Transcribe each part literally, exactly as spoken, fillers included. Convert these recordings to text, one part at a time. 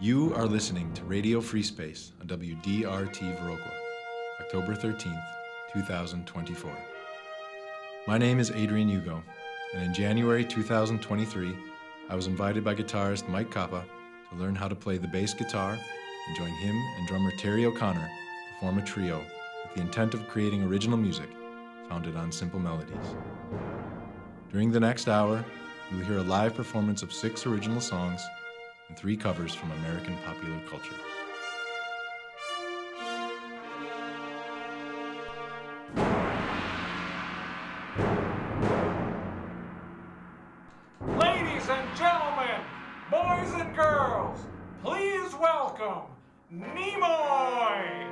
You are listening to Radio Free Space on W D R T Viroqua, October thirteenth, twenty twenty-four. My name is Adrian Hugo, and in January two thousand twenty-three, I was invited by guitarist Mike Kappa to learn how to play the bass guitar and join him and drummer Terry O'Connor to form a trio with the intent of creating original music founded on simple melodies. During the next hour, you will hear a live performance of six original songs and three covers from American popular culture. Ladies and gentlemen, boys and girls, please welcome Nimoy!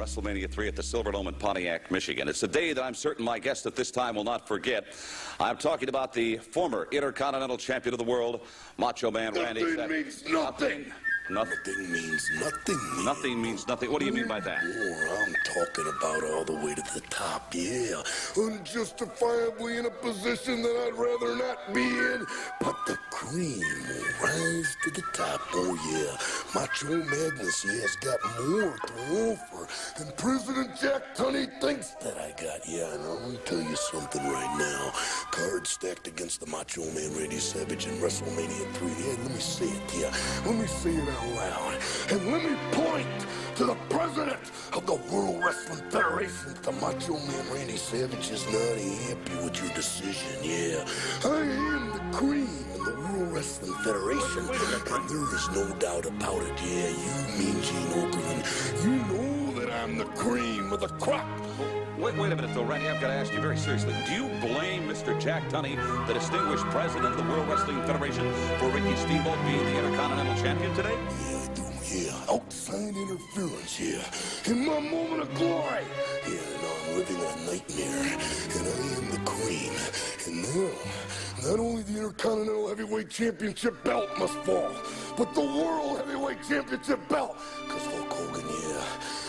WrestleMania three at the Silverdome in Pontiac, Michigan. It's a day that I'm certain my guest at this time will not forget. I'm talking about the former Intercontinental Champion of the world, Macho Man Randy Savage. Nothing means nothing. Nothing. Nothing means nothing. Nothing means nothing. What do you mean by that? Oh, I'm talking about all the way to the top, yeah. Unjustifiably in a position that I'd rather not be in. But the cream will rise to the top, oh yeah. Macho Madness, he has got more to offer than President Jack Tunney thinks that I got. Yeah, and I'm gonna tell you something right now. Cards stacked against the Macho Man Randy Savage in WrestleMania three. Yeah, let me say it, yeah. Let me say it out loud. And let me point to the president of the World Wrestling Federation. The Macho Man Randy Savage is not happy with your decision, yeah. I am the cream in the World Wrestling Federation, and there is no doubt about it, yeah. You mean Gene Okerlund. You know that I'm the cream of the crop. Wait, wait a minute, though, Randy. I've got to ask you very seriously. Do you blame Mister Jack Tunney, the distinguished president of the World Wrestling Federation, for Ricky Steamboat being the Intercontinental Champion today? Yeah, I do, yeah. Outside interference, yeah. In my moment of glory. Yeah, now I'm living in a nightmare, and I am the cream. And now, not only the Intercontinental Heavyweight Championship belt must fall, but the World Heavyweight Championship belt. Because Hulk Hogan, yeah,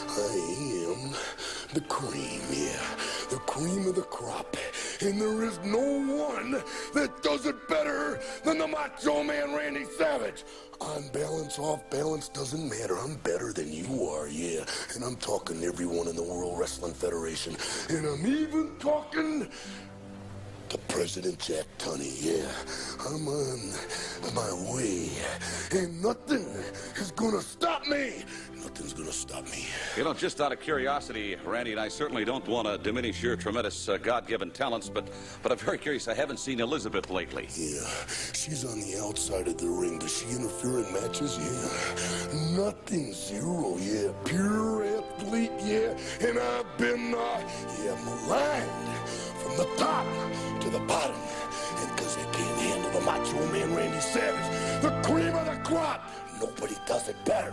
I am the cream, yeah. The cream of the crop. And there is no one that does it better than the Macho Man Randy Savage. On balance, off balance, doesn't matter. I'm better than you are, yeah. And I'm talking to everyone in the World Wrestling Federation. And I'm even talking to President Jack Tunney, yeah. I'm on my way. And nothing is gonna stop me. Nothing's gonna stop me. You know, just out of curiosity, Randy, and I certainly don't want to diminish your tremendous uh, God-given talents, but but I'm very curious. I haven't seen Elizabeth lately. Yeah, she's on the outside of the ring. Does she interfere in matches? Yeah. Nothing, zero, yeah. Pure athlete, yeah. And I've been, uh, yeah, maligned from the top to the bottom. And because they can't handle the Macho Man Randy Savage, the cream of the crop, nobody does it better.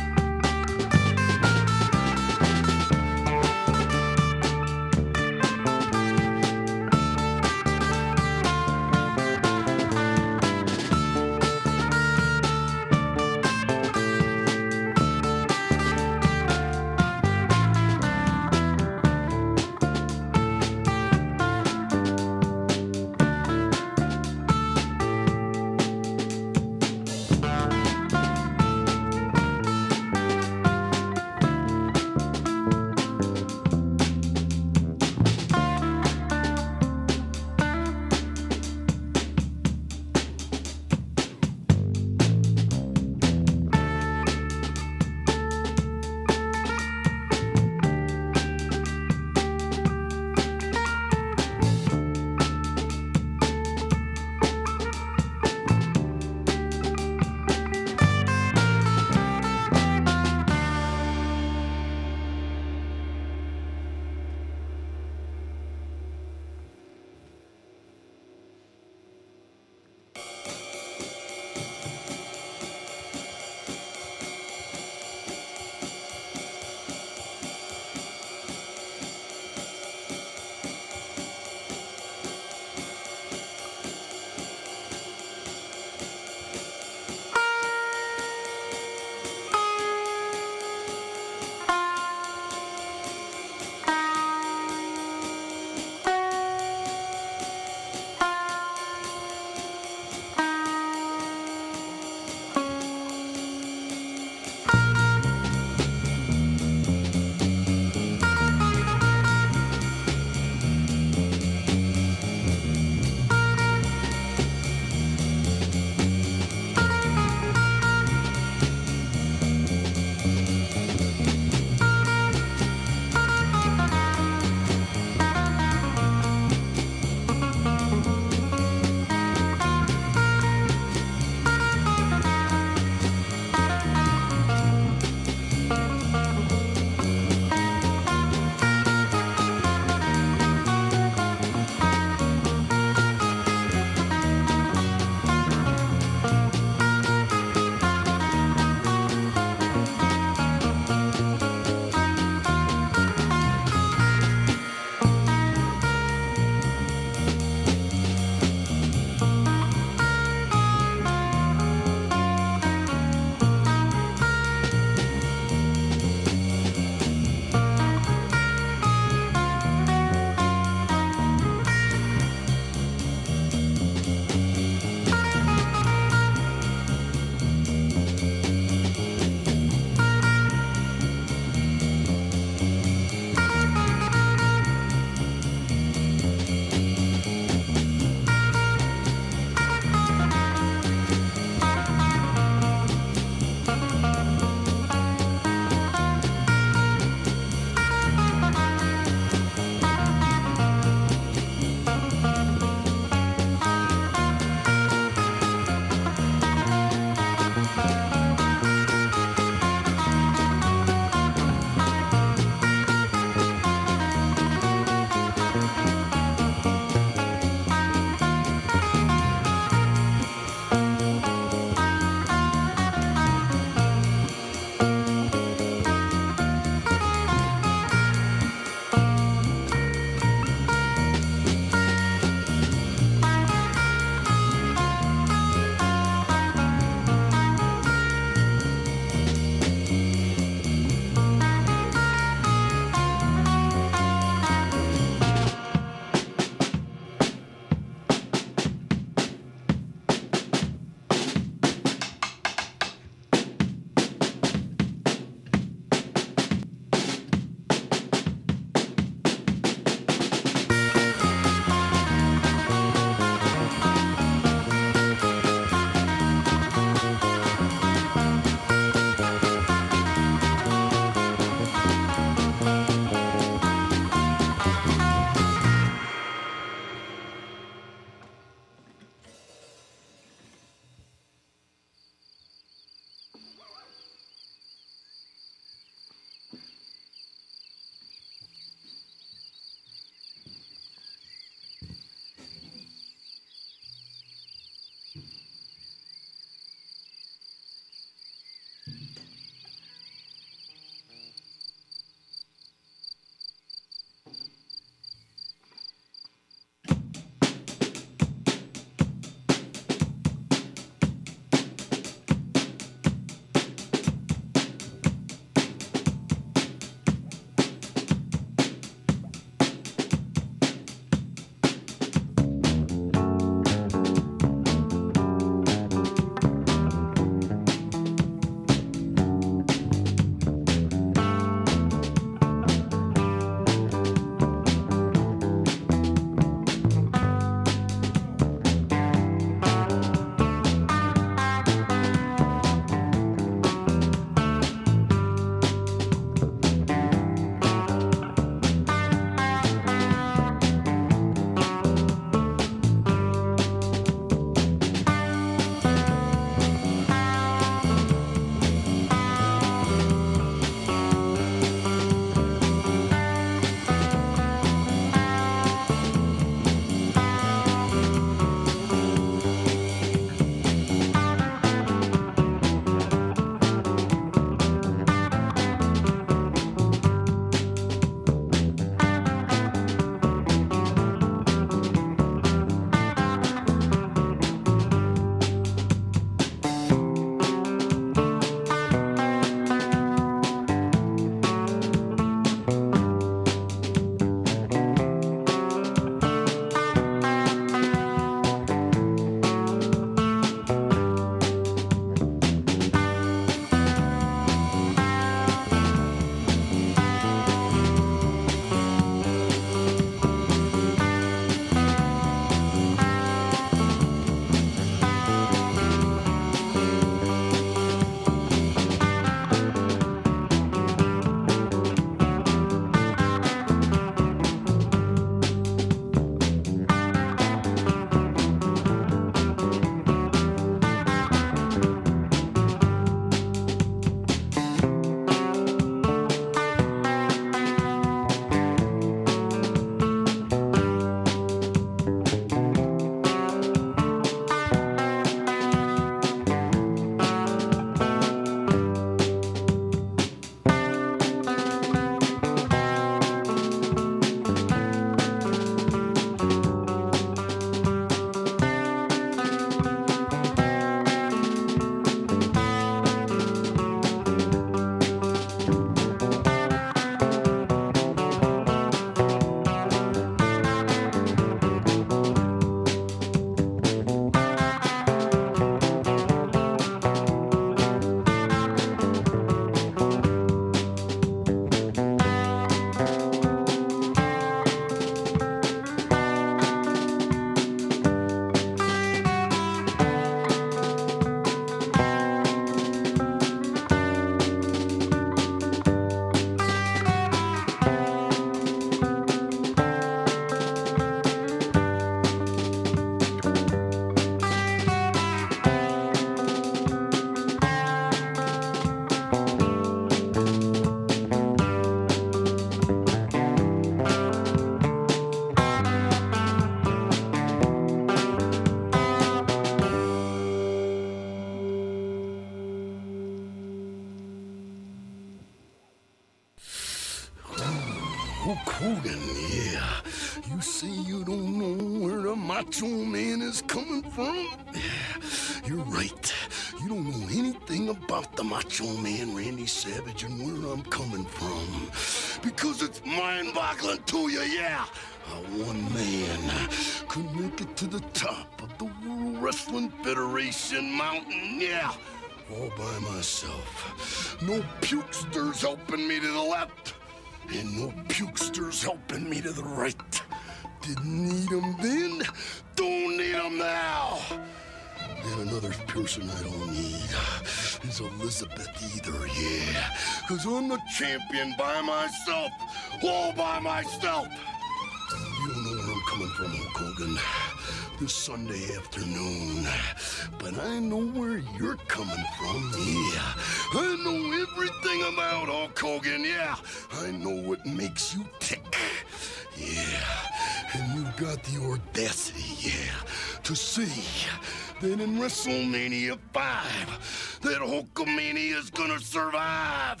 Hulk Hogan, yeah. You say you don't know where the Macho Man is coming from? Yeah, you're right. You don't know anything about the Macho Man, Randy Savage, and where I'm coming from. Because it's mind-boggling to you, yeah. How one man could make it to the top of the World Wrestling Federation mountain, yeah. All by myself. No pukesters helping me to the left. And no pukesters helping me to the right. Didn't need them then, don't need them now. And another person I don't need is Elizabeth either, yeah. Cause I'm the champion by myself, all by myself. You don't know where I'm coming from, Hulk Hogan, this Sunday afternoon. But I know where you're coming from, yeah. I know everything about Hulk Hogan, yeah. I know what makes you tick, yeah. And you got the audacity, yeah, to say that in WrestleMania five, that Hulkamania is gonna survive.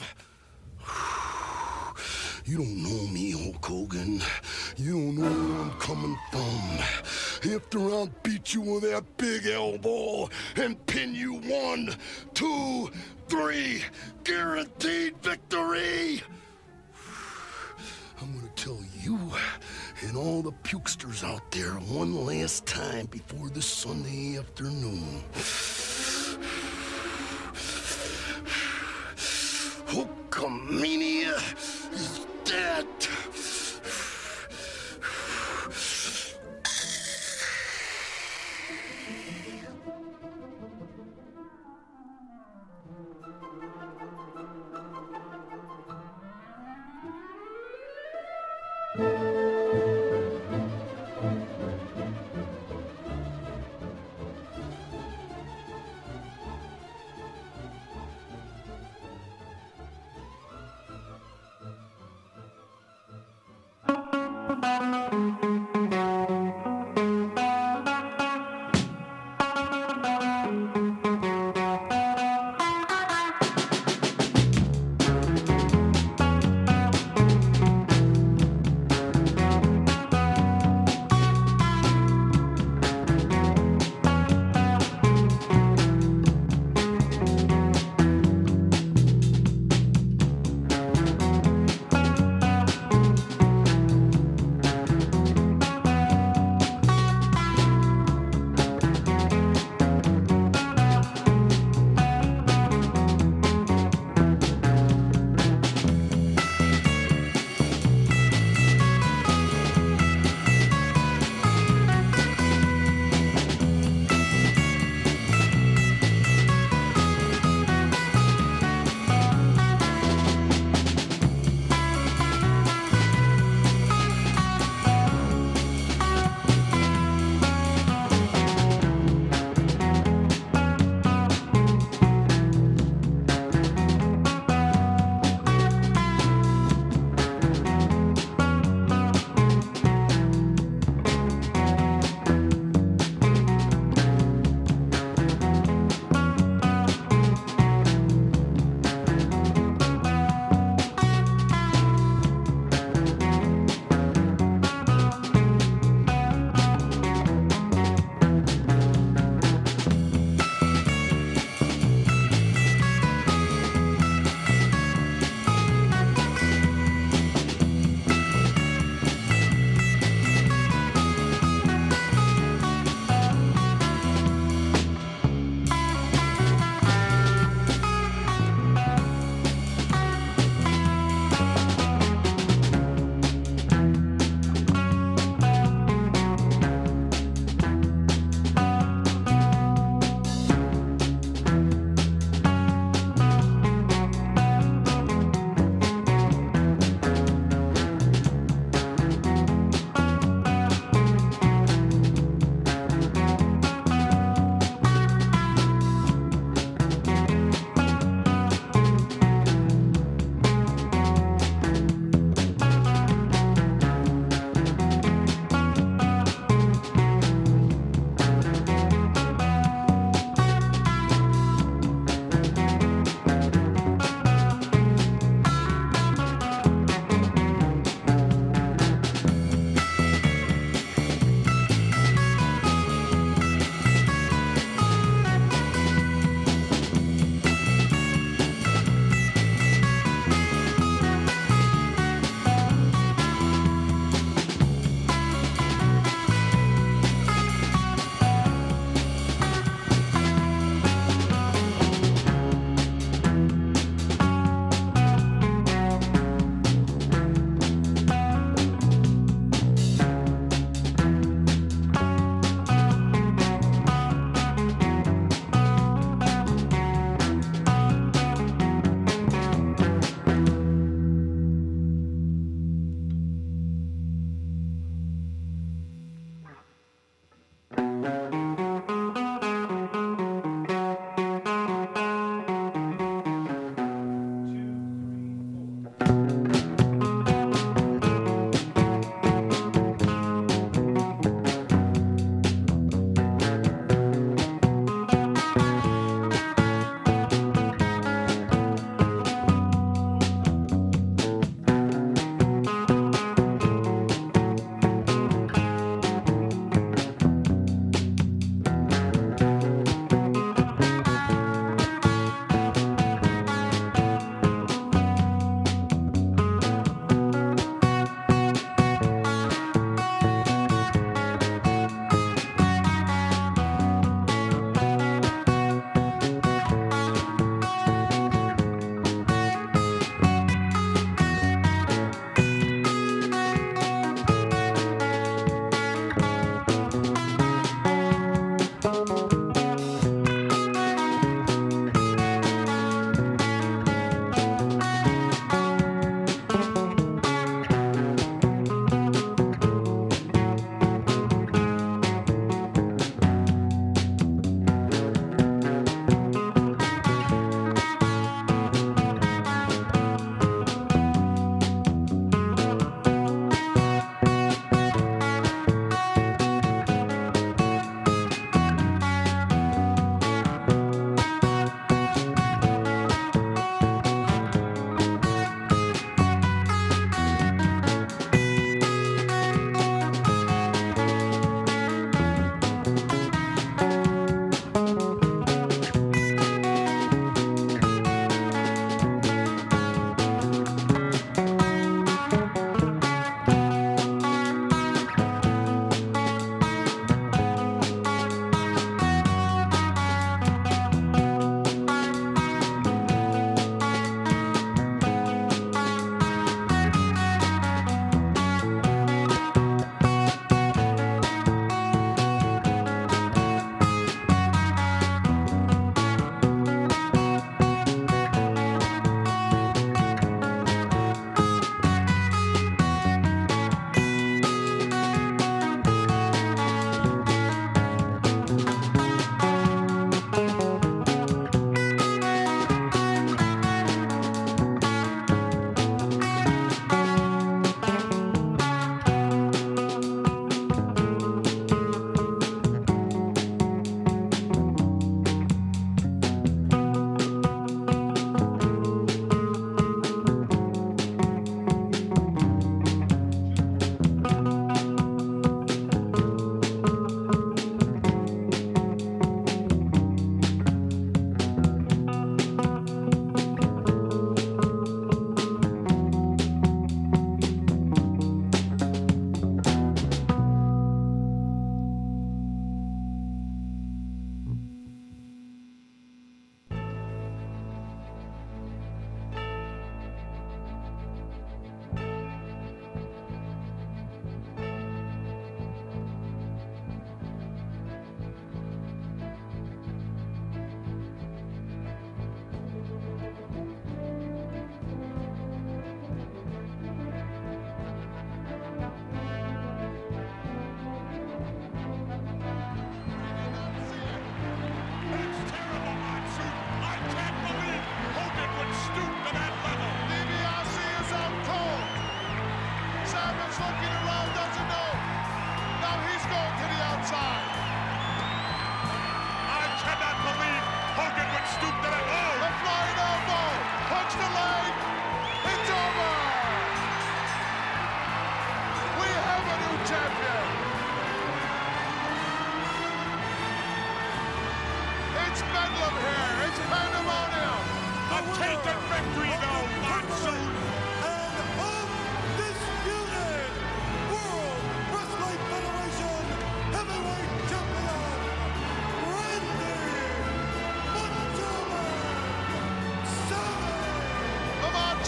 You don't know me, Hulk Hogan. You don't know where I'm coming from. After I'll beat you with that big elbow and pin you one, two, three, guaranteed victory. I'm gonna tell you and all the pukesters out there one last time before this Sunday afternoon. Hulkamania is dead.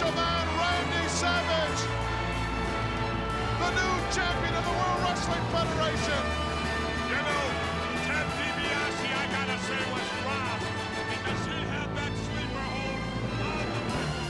Macho Man Randy Savage, the new champion of the World Wrestling Federation. You know, Ted DiBiase, I gotta say, was robbed because he had that sleeper hold on the Macho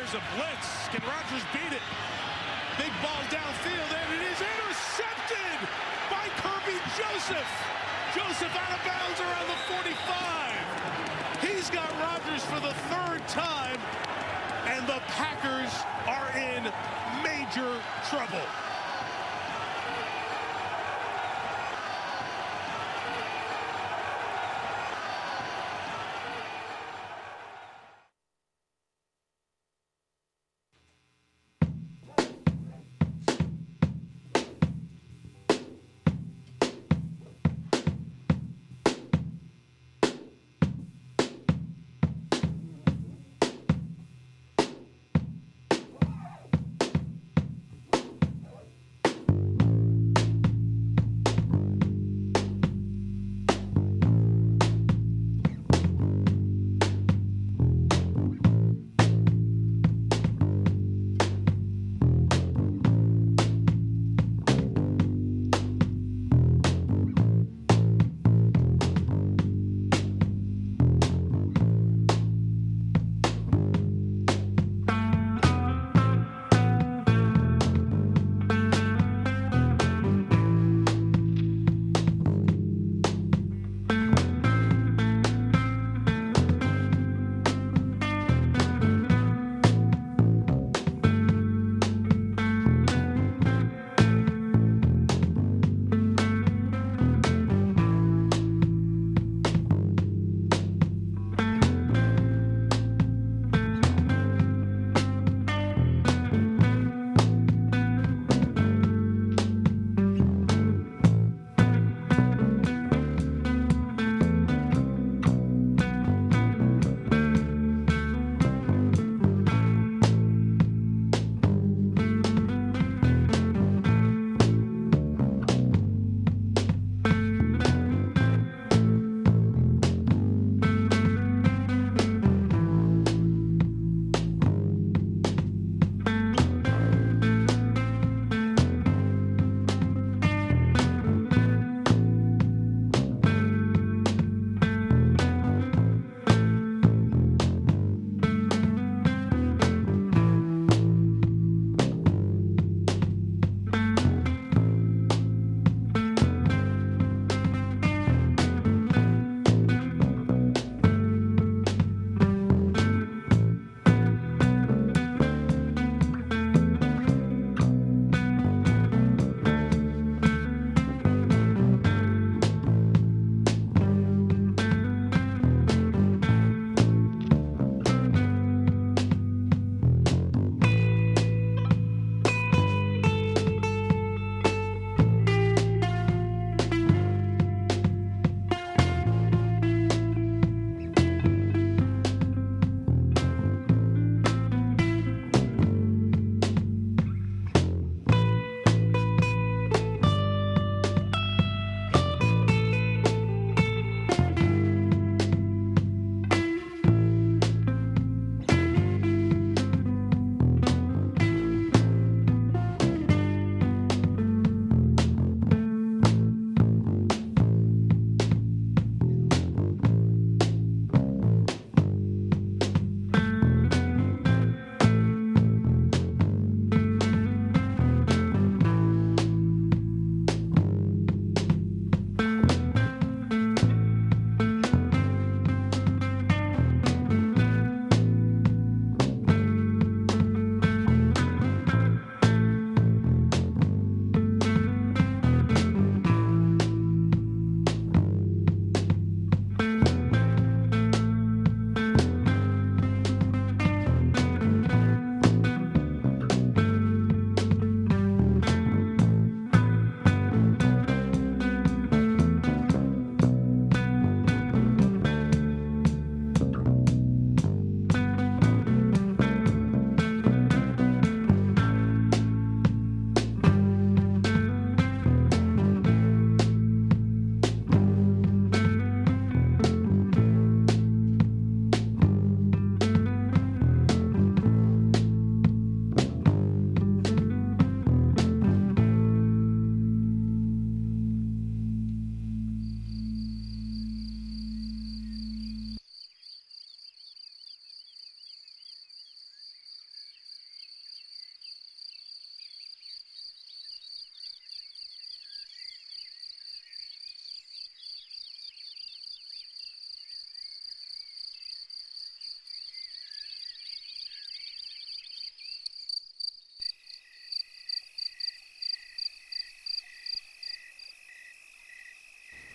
There's a blitz. Can Rodgers beat it? Big ball downfield, and it is intercepted by Kirby Joseph. Joseph out of bounds around the forty-five. He's got Rodgers for the third time, and the Packers are in major trouble.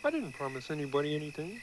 I didn't promise anybody anything.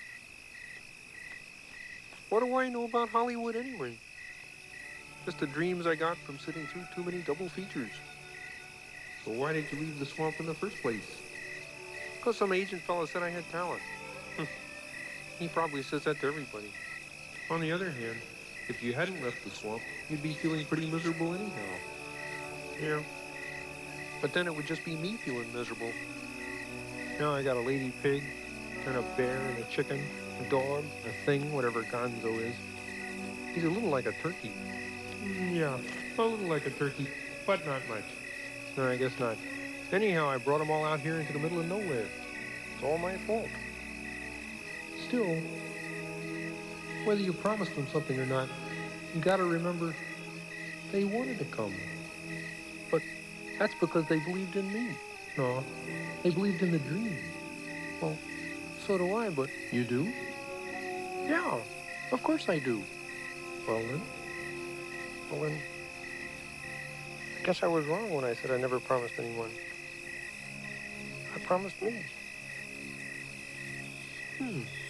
What do I know about Hollywood anyway? Just the dreams I got from sitting through too many double features. So why did you leave the swamp in the first place? Because some agent fella said I had talent. He probably says that to everybody. On the other hand, if you hadn't left the swamp, you'd be feeling pretty miserable anyhow. Yeah. But then it would just be me feeling miserable. Now I got a lady pig, and a bear, and a chicken, a dog, a thing, whatever Gonzo is. He's a little like a turkey. Mm, yeah, a little like a turkey, but not much. No, I guess not. Anyhow, I brought them all out here into the middle of nowhere. It's all my fault. Still, whether you promised them something or not, you gotta remember, they wanted to come. But that's because they believed in me. No, they believed in the dream. Well, so do I, but you do? Yeah, of course I do. Well then, well then, I guess I was wrong when I said I never promised anyone. I promised me. Hmm.